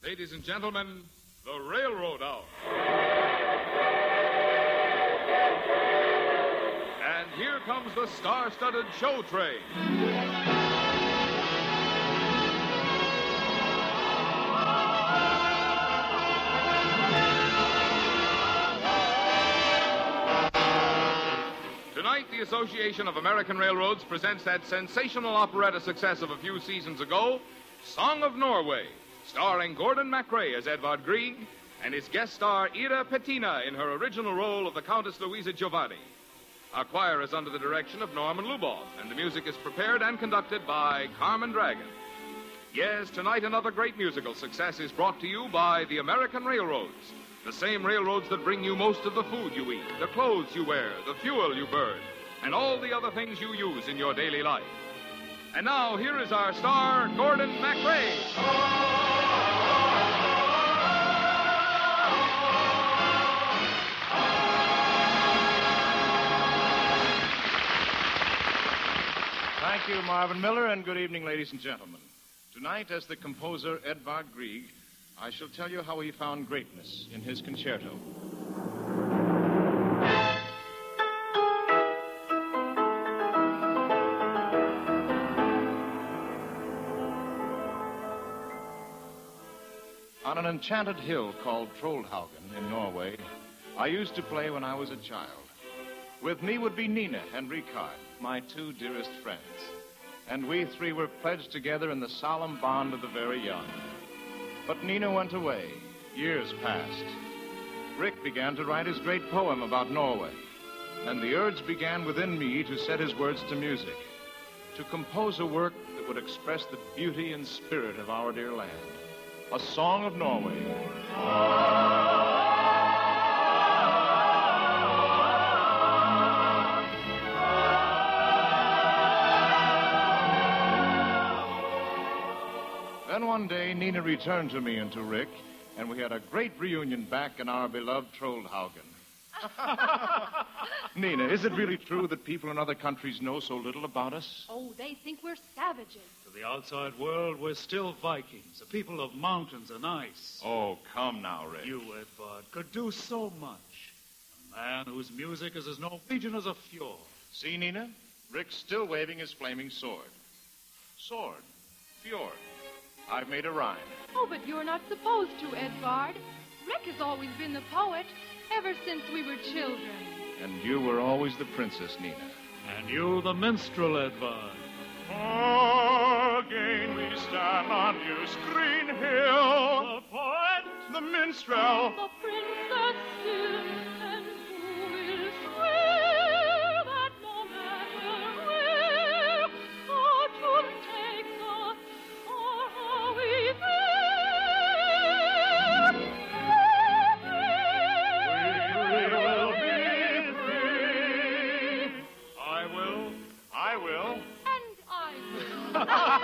Ladies and gentlemen, the Railroad Hour. And here comes the star-studded show train. Tonight, the Association of American Railroads presents that sensational operetta success of a few seasons ago, Song of Norway, starring Gordon MacRae as Edvard Grieg and his guest star Ira Petina in her original role of the Countess Louisa Giovanni. Our choir is under the direction of Norman Luboff, and the music is prepared and conducted by Carmen Dragon. Yes, tonight another great musical success is brought to you by the American Railroads, the same railroads that bring you most of the food you eat, the clothes you wear, the fuel you burn, and all the other things you use in your daily life. And now, here is our star, Gordon MacRae. Thank you, Marvin Miller, and good evening, ladies and gentlemen. Tonight, as the composer Edvard Grieg, I shall tell you how he found greatness in his concerto. On an enchanted hill called Trollhaugen in Norway, I used to play when I was a child. With me would be Nina and Ricard, my two dearest friends. And we three were pledged together in the solemn bond of the very young. But Nina went away. Years passed. Rick began to write his great poem about Norway. And the urge began within me to set his words to music, to compose a work that would express the beauty and spirit of our dear land. A Song of Norway. Then one day, Nina returned to me and to Rick, and we had a great reunion back in our beloved Trollhaugen. Nina, is it really true that people in other countries know so little about us? Oh, they think we're savages. To the outside world, we're still Vikings, a people of mountains and ice. Oh, come now, Rick. You, Edvard, could do so much. A man whose music is as Norwegian as a fjord. See, Nina? Rick's still waving his flaming sword. Sword. Fjord. I've made a rhyme. Oh, but you're not supposed to, Edvard. Rick has always been the poet, ever since we were children. And you were always the princess, Nina. And you, the minstrel, Edvard. Again we stand on New's green hill. The poet, the minstrel, the princess still, and who will swear that no matter where fortune takes us or how we we will be free. I will. And I will.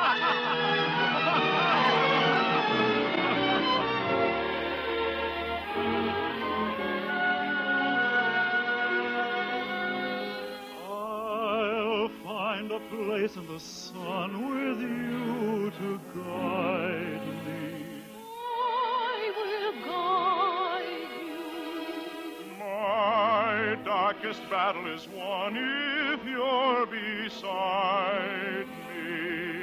I'll find a place in the sun with you to guide me. I will guide you. My darkest battle is won if you're beside me.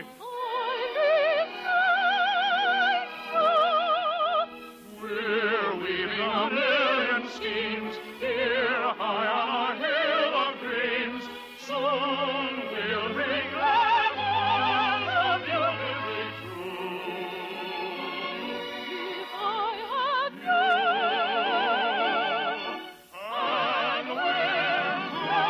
We're weaving a million schemes here high on our hill of dreams. Soon we'll bring that one of you will be true. If I had And we're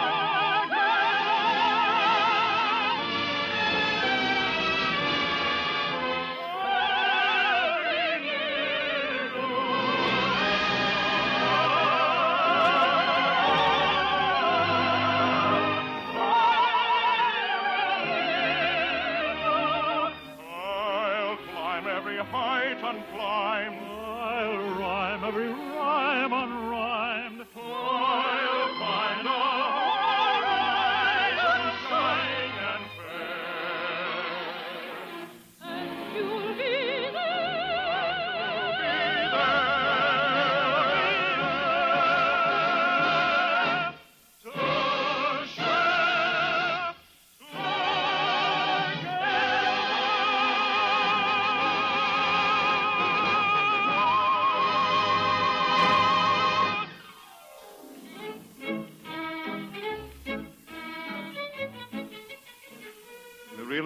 I'll climb every height unclimbed. I'll rhyme every rhyme unrhymed. I'll find a horizon shining and fair. and you'll be there.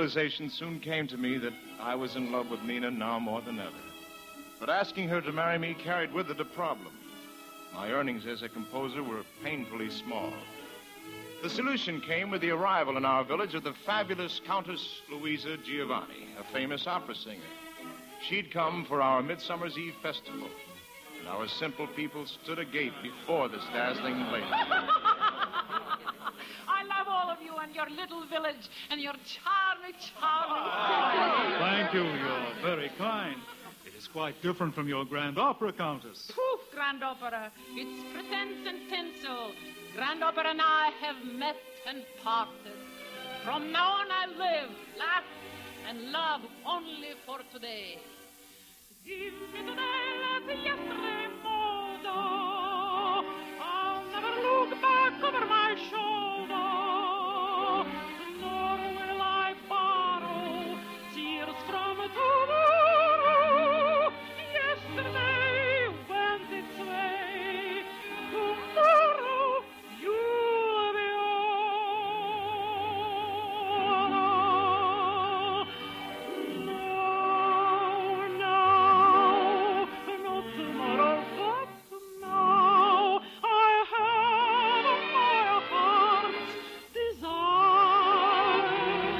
realization soon came to me that I was in love with Nina now more than ever. But asking her to marry me carried with it a problem. My earnings as a composer were painfully small. The solution came with the arrival in our village of the fabulous Countess Louisa Giovanni, a famous opera singer. She'd come for our Midsummer's Eve festival, and our simple people stood agape before this dazzling lady. I love all of you and your little village and your charming. Thank you. You're very kind. It is quite different from your grand opera, Countess. Poof, grand opera. It's pretense and tinsel. Grand opera and I have met and parted. From now on I live, laugh, and love only for today. Give me today as yesterday modo. I'll never look back over my shoulder. Nor will I borrow tears from tomorrow. Yesterday went its way. Tomorrow you'll be all. No, not tomorrow, but now I have my heart's desire.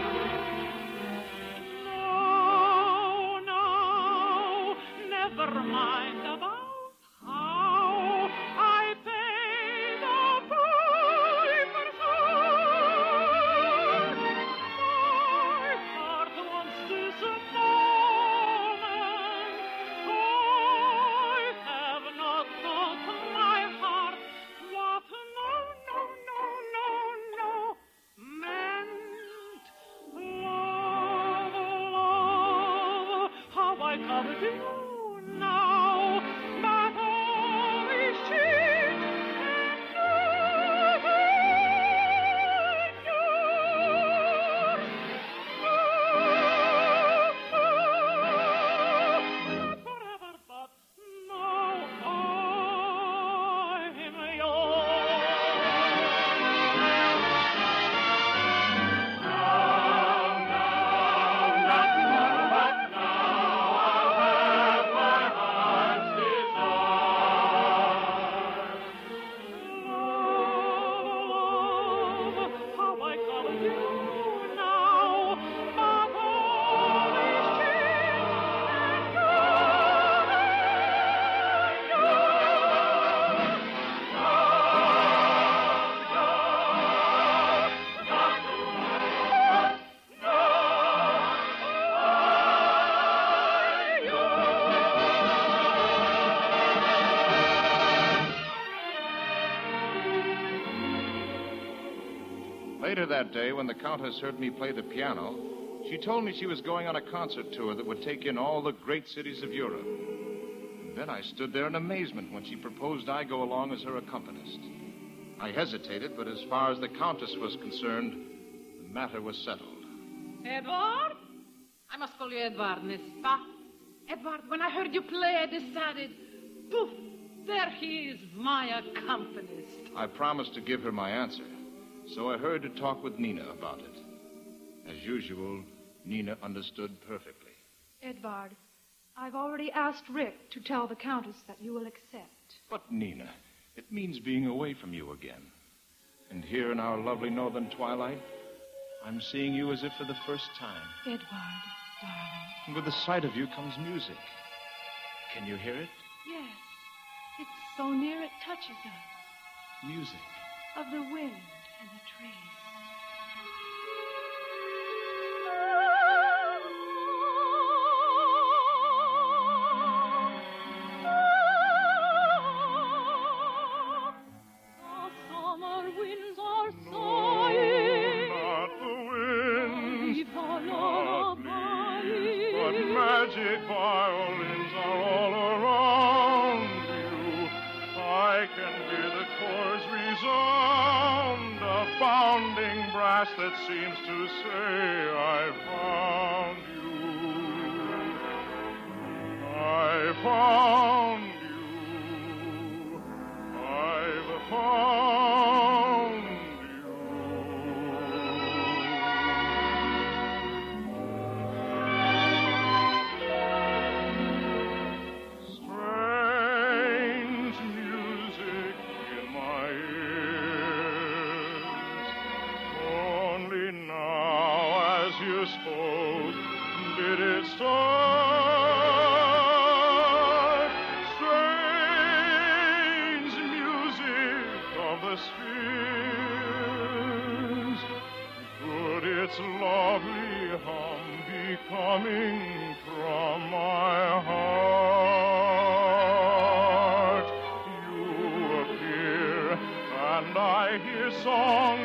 No, never mind about how I pay the piper's heart. My heart wants this moment. I have not taught my heart what no meant. Love, how I covet you now, but all is changed and never yours. Not forever, but now I'm yours. Love, how I covet you now, but all is changed and Later that day, when the Countess heard me play the piano, she told me she was going on a concert tour that would take in all the great cities of Europe. And then I stood there in amazement when she proposed I go along as her accompanist. I hesitated, but as far as the Countess was concerned, the matter was settled. Edward? I must call you Edward, n'est-ce pas? Edward, when I heard you play, I decided, poof, there he is, my accompanist. I promised to give her my answer, so I hurried to talk with Nina about it. As usual, Nina understood perfectly. Edvard, I've already asked Rick to tell the Countess that you will accept. But, Nina, it means being away from you again. And here in our lovely northern twilight, I'm seeing you as if for the first time. Edvard, darling. And with the sight of you comes music. Can you hear it? Yes. It's so near it touches us. Music. Of the wind and the trees. Magic violins are all around you. I can hear the chords resound, a bounding brass that seems to say, I found you. I found you. I've found you. lovely hum be coming from my heart. You appear, and I hear song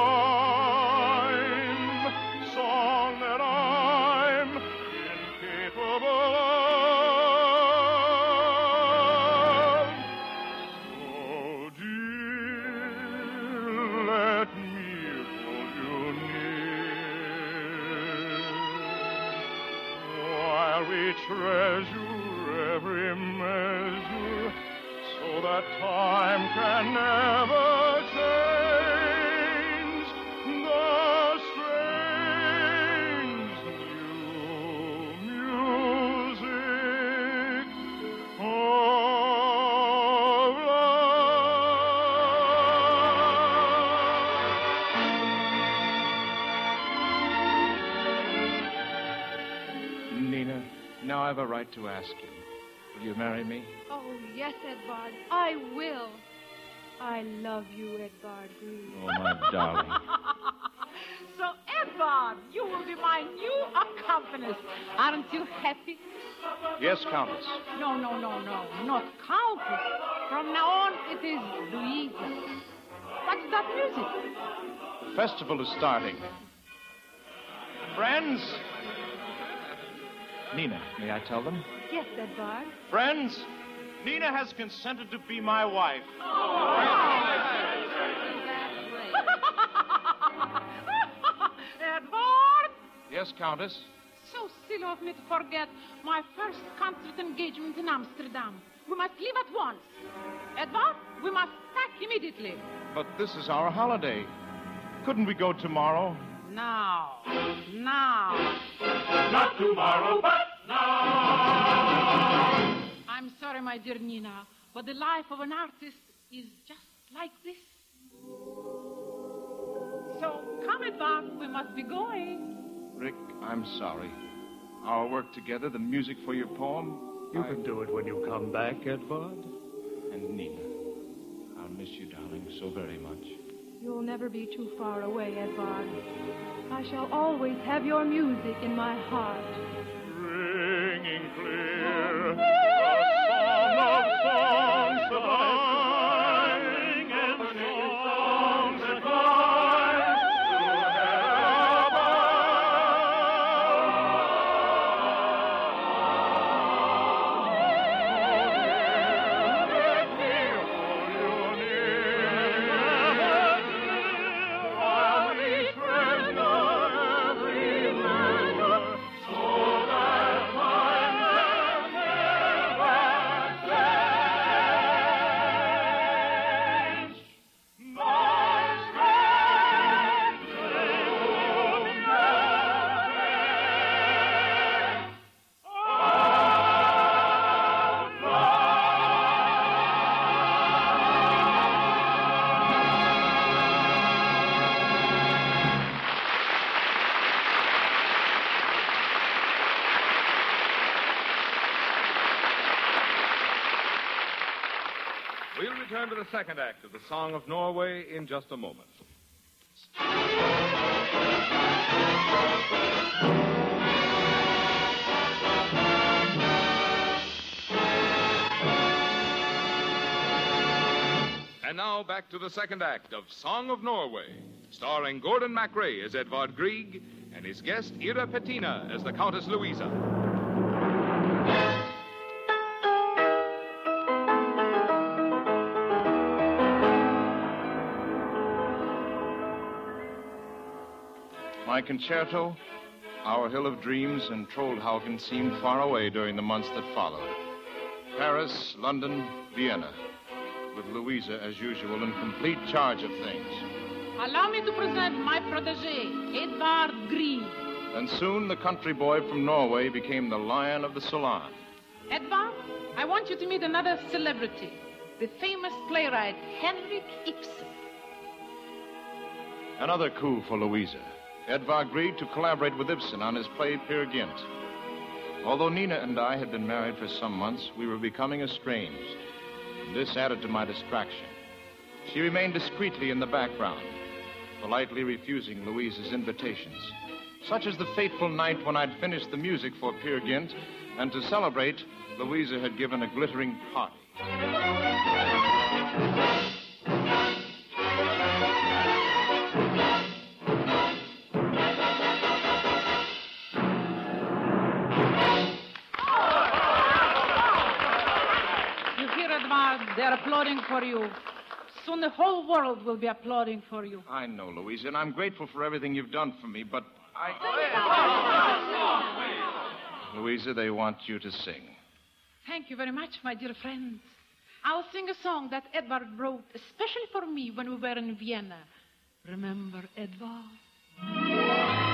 sublime, song that I'm incapable of. So, dear, let me hold you near while we treasure every measure, so that time can never change the strange new music of love. Nina, now I have a right to ask you. Will you marry me? Oh, yes, Edvard, I will. I love you, Edvard Grieg. Oh, my darling. So, Edvard, you will be my new accompanist. Aren't you happy? Yes, Countess. No, not Countess. From now on, it is Louisa. What's that music? The festival is starting. Friends! Nina, may I tell them? Yes, Edvard. Friends, Nina has consented to be my wife. Edvard! Yes, Countess? So silly of me to forget my first concert engagement in Amsterdam. We must leave at once. Edvard, we must pack immediately. But this is our holiday. Couldn't we go tomorrow? Now. Not tomorrow, but now. I'm sorry, my dear Nina, but the life of an artist is just like this. So, come, Edvard, we must be going. Rick, I'm sorry. Our work together, the music for your poem. You can do it when you come back, Edvard. And Nina, I'll miss you, darling, so very much. You'll never be too far away, Edvard. I shall always have your music in my heart. Ringing clear, the song of songs sublime, and songs that climb to heaven above. Let me hold you near, while we treasure every measure, so that time can never change the strange We'll return to the second act of the Song of Norway in just a moment. And now back to the second act of Song of Norway, starring Gordon MacRae as Edvard Grieg and his guest Ira Petina as the Countess Louisa. My concerto, Our Hill of Dreams, and Trollhaugen seemed far away during the months that followed. Paris, London, Vienna, with Louisa, as usual, in complete charge of things. Allow me to present my protege, Edvard Grieg. And soon the country boy from Norway became the lion of the salon. Edvard, I want you to meet another celebrity, the famous playwright Henrik Ibsen. Another coup for Louisa. Edvard agreed to collaborate with Ibsen on his play Peer Gynt. Although Nina and I had been married for some months, we were becoming estranged. And this added to my distraction. She remained discreetly in the background. politely refusing Louise's invitations. Such as the fateful night when I'd finished the music for Peer Gynt, and to celebrate, Louisa had given a glittering party. You hear, Edward? They're applauding for you. Soon the whole world will be applauding for you. I know, Louisa, and I'm grateful for everything you've done for me, but Louisa, they want you to sing. Thank you very much, my dear friends. I'll sing a song that Edward wrote especially for me when we were in Vienna. Remember, Edward?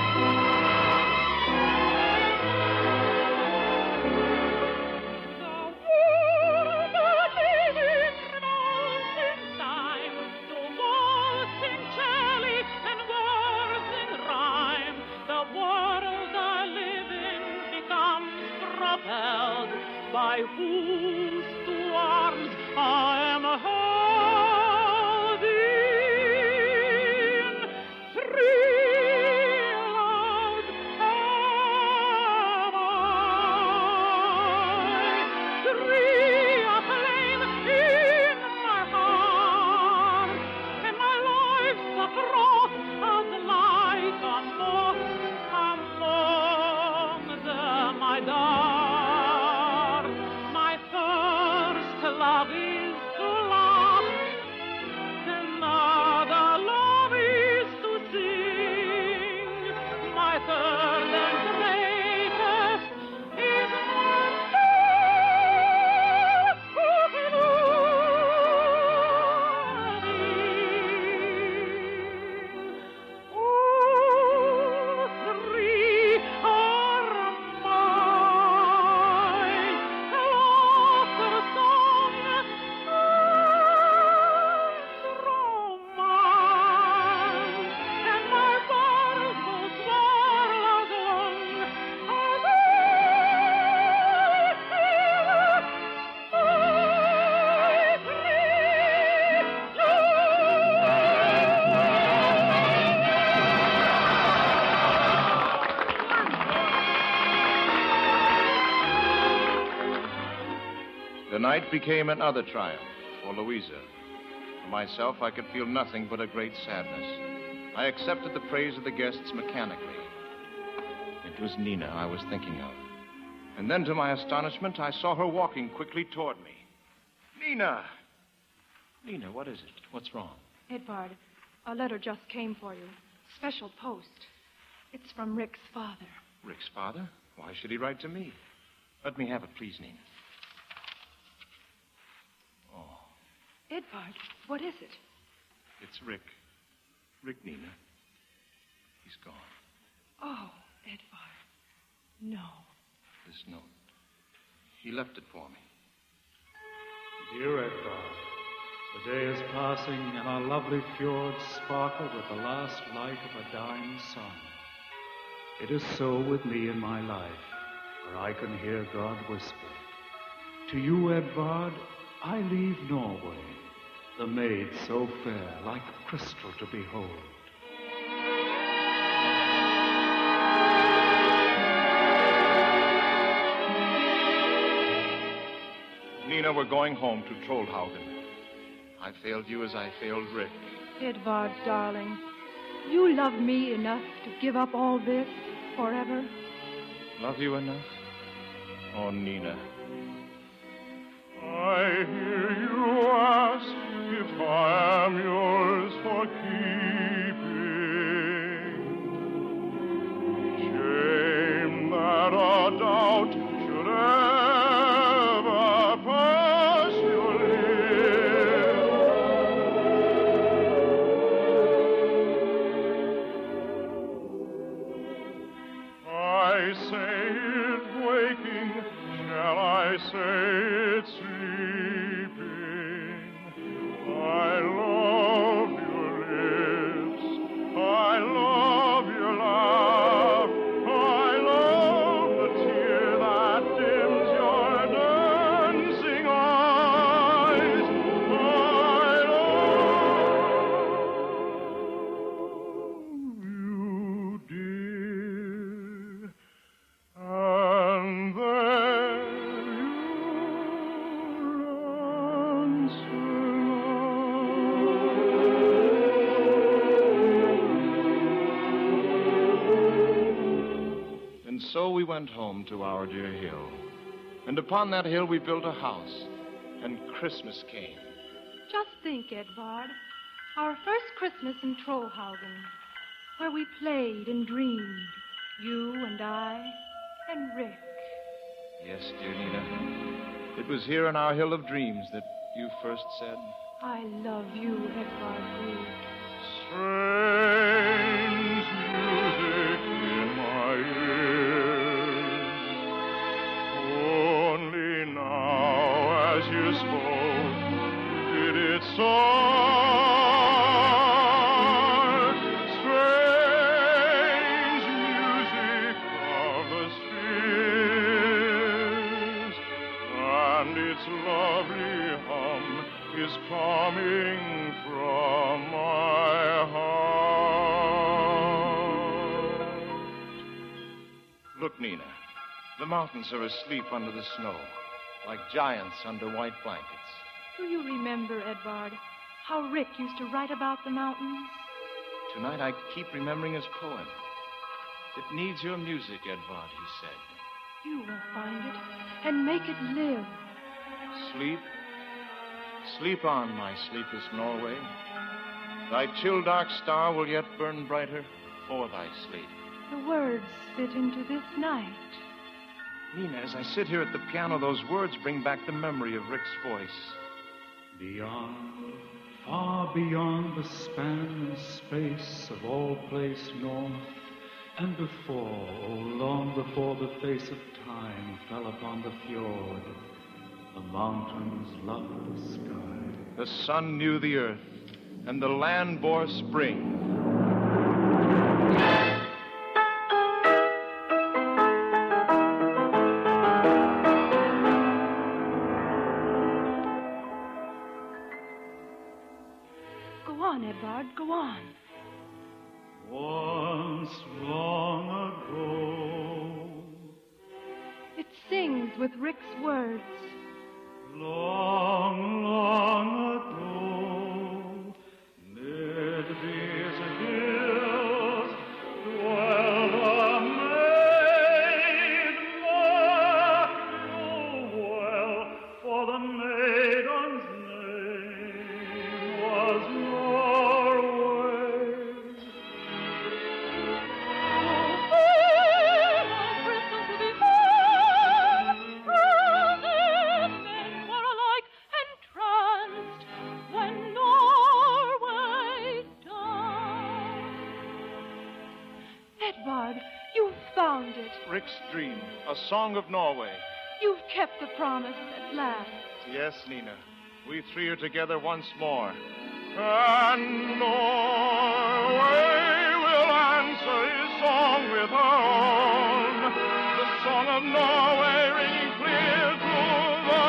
By whose two arms I am held in three loud am I, three aflame in my heart, and my life's a cross as light among them I die. Love is to love, another love is to sing. My third and greatest is one who can all three are mine. The night became another triumph for Louisa. For myself, I could feel nothing but a great sadness. I accepted the praise of the guests mechanically. It was Nina I was thinking of. And then, to my astonishment, I saw her walking quickly toward me. Nina! Nina, what is it? What's wrong? Edvard, a letter just came for you. Special post. It's from Rick's father. Rick's father? Why should he write to me? Let me have it, please, Nina. Edvard, what is it? It's Rick. Rick, Nina. He's gone. Oh, Edvard. No. This note. He left it for me. Dear Edvard, the day is passing and our lovely fjords sparkle with the last light of a dying sun. It is so with me in my life, where I can hear God whisper. To you, Edvard, I leave Norway, the maid so fair, like crystal to behold. Nina, we're going home to Trollhaugen. I failed you as I failed Rick. Edvard, darling, you love me enough to give up all this forever? Love you enough? Oh, Nina. I hear you ask if I am yours for keeping. Shame that a doubt should ever pass your lips. I say it waking, shall I say it sleeping? I love your lips, I love your laugh, I love the tear that dims your dancing eyes, I love went home to our dear hill. And upon that hill we built a house. And Christmas came. Just think, Edvard. Our first Christmas in Trollhaugen, where we played and dreamed, you and I and Rick. Yes, dear Nina. It was here in our hill of dreams that you first said, I love you, Edvard Grieg. Strange music in my ears. Only now, as you spoke, did it start. Strange music of the spheres, and its lovely hum is coming from my heart. Look, Nina. The mountains are asleep under the snow, like giants under white blankets. Do you remember, Edvard, how Rick used to write about the mountains? Tonight I keep remembering his poem. It needs your music, Edvard, he said. You will find it and make it live. Sleep. Sleep on, my sleepless Norway. Thy chill dark star will yet burn brighter for thy sleep. The words fit into this night. Nina, as I sit here at the piano, those words bring back the memory of Rick's voice. Beyond, far beyond the span and space of all place north, and before, oh, long before the face of time fell upon the fjord, the mountains loved the sky. The sun knew the earth, and the land bore spring. Go on, Edvard, go on. Once long ago, It sings with Rick's words. long, long ago, mid these hills dwelled a maid marked well, for the maiden's name was Norway. Edvard, you've found it. Rick's dream, a song of Norway. You've kept the promise at last. Yes, Nina. We three are together once more. And Norway will answer his song with her own, the song of Norway ringing clear through the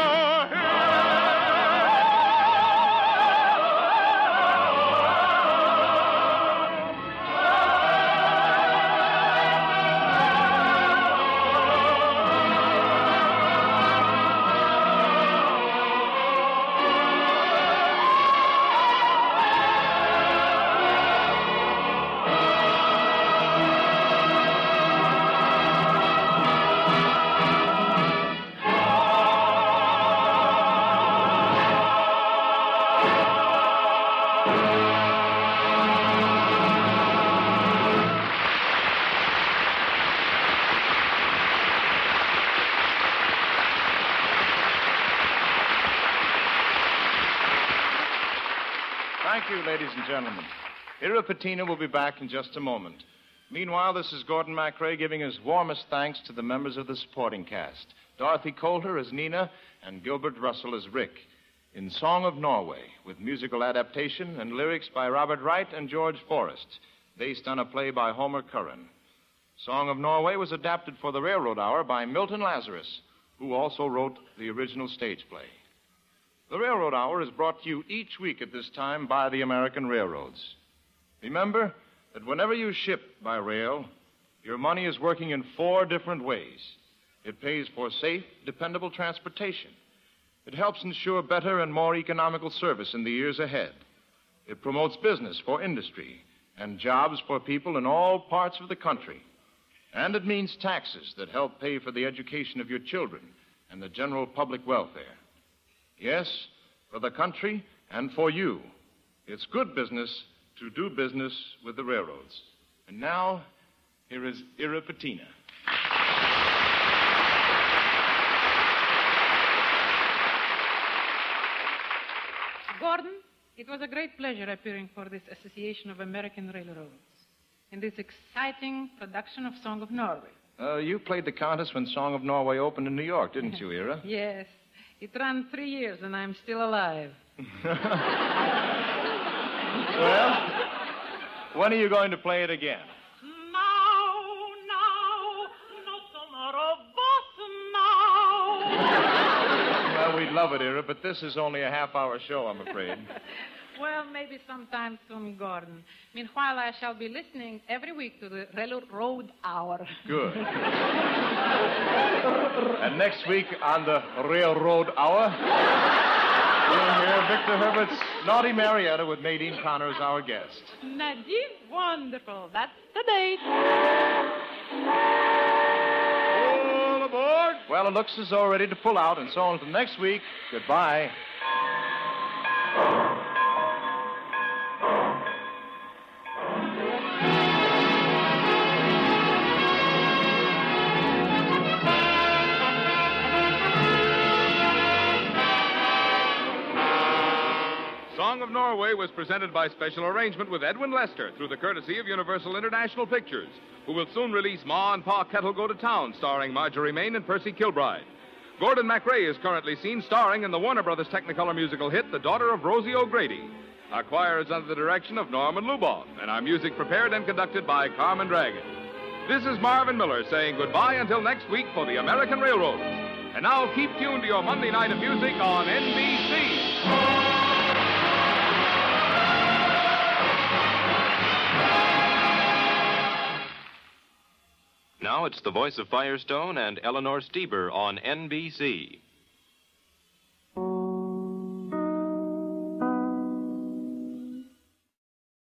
Thank you, ladies and gentlemen. Irapatina will be back in just a moment. Meanwhile, this is Gordon MacRae giving his warmest thanks to the members of the supporting cast. Dorothy Coulter as Nina and Gilbert Russell as Rick in Song of Norway, with musical adaptation and lyrics by Robert Wright and George Forrest, based on a play by Homer Curran. Song of Norway was adapted for the Railroad Hour by Milton Lazarus, who also wrote the original stage play. The Railroad Hour is brought to you each week at this time by the American Railroads. Remember that whenever you ship by rail, your money is working in 4 different ways. It pays for safe, dependable transportation. It helps ensure better and more economical service in the years ahead. It promotes business for industry and jobs for people in all parts of the country. And it means taxes that help pay for the education of your children and the general public welfare. Yes, for the country and for you. It's good business to do business with the railroads. And now, here is Ira Patina. Gordon, it was a great pleasure appearing for this Association of American Railroads in this exciting production of Song of Norway. You played the contest when Song of Norway opened in New York, didn't you, Ira? Yes. It ran 3 years, and I'm still alive. Well, when are you going to play it again? Now, not tomorrow, but now. Well, we'd love it, Ira, but this is only a half-hour show, I'm afraid. Well, maybe sometime soon, Gordon. Meanwhile, I shall be listening every week to the Railroad Hour. Good. And next week on the Railroad Hour, you'll hear Victor Herbert's Naughty Marietta with Nadine Connor as our guest. Nadine, wonderful. That's the date. All aboard. Well, it looks as though we're ready to pull out, and so until next week, goodbye. Song of Norway was presented by special arrangement with Edwin Lester through the courtesy of Universal International Pictures, who will soon release Ma and Pa Kettle Go to Town, starring Marjorie Main and Percy Kilbride. Gordon MacRae is currently seen starring in the Warner Brothers Technicolor musical hit, The Daughter of Rosie O'Grady. Our choir is under the direction of Norman Luboff, and our music prepared and conducted by Carmen Dragon. This is Marvin Miller saying goodbye until next week for the American Railroads. And now keep tuned to your Monday night of music on NBC. Now it's the voice of Firestone and Eleanor Steber on NBC.